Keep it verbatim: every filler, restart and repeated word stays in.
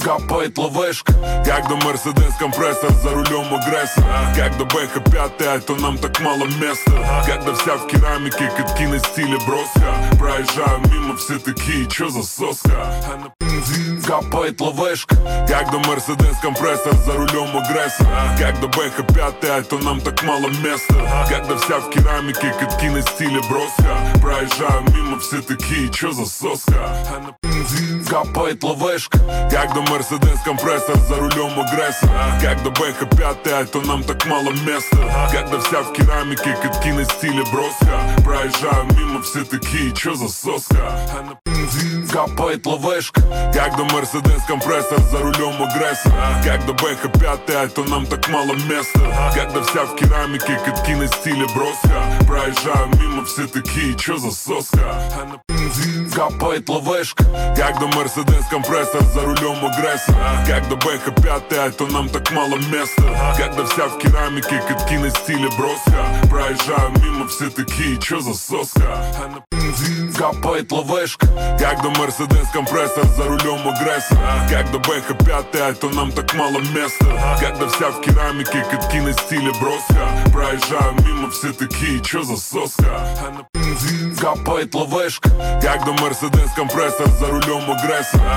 Капает ловешка, когда Мерседес компрессор за рулем агрессор. Когда Бэха пятая, то нам так мало места. Когда вся в керамике, катки на стиле броска. Проезжаю мимо, все такие, чё за соска? А на бензин капает ловешка, когда Мерседес компрессор за рулем агрессор. Когда Бэха пятая, то нам так мало места. Когда вся в керамике, катки на стиле броска. Проезжаю мимо, все такие, чё за соска? А на бензин капает ловешка, когда Мерседес компрессор за рулем агрессор. Когда Бэха пятая, то нам так мало места. Когда вся в керамике, катки на стиле броска. Проезжаю мимо, все такие, чё за соска? А на бензин капает ловешка, когда Мерседес компрессор за рулем агрессор. Когда Бэха пятая, то нам так мало места. Когда вся в керамике, катки на стиле броска. Проезжаю мимо, все такие, чё за соска? А на бензин капает ловешка, когда Мерседес компрессор за рулем агрессор. Когда Бэха пятая, то нам так мало места. Когда вся в керамике, катки на стиле броска. Проезжаю мимо, все такие, чё за соска? А на бензин капает ловешка, когда Мерседес компрессор за рулем агрессор. Когда Бэха пятая, то нам так мало места. Когда вся в керамике, катки на стиле броска. Проезжаю мимо, все такие, чё за соска? А на бензин капает ловешка, когда Мерседес компрессор за рулем агрессор.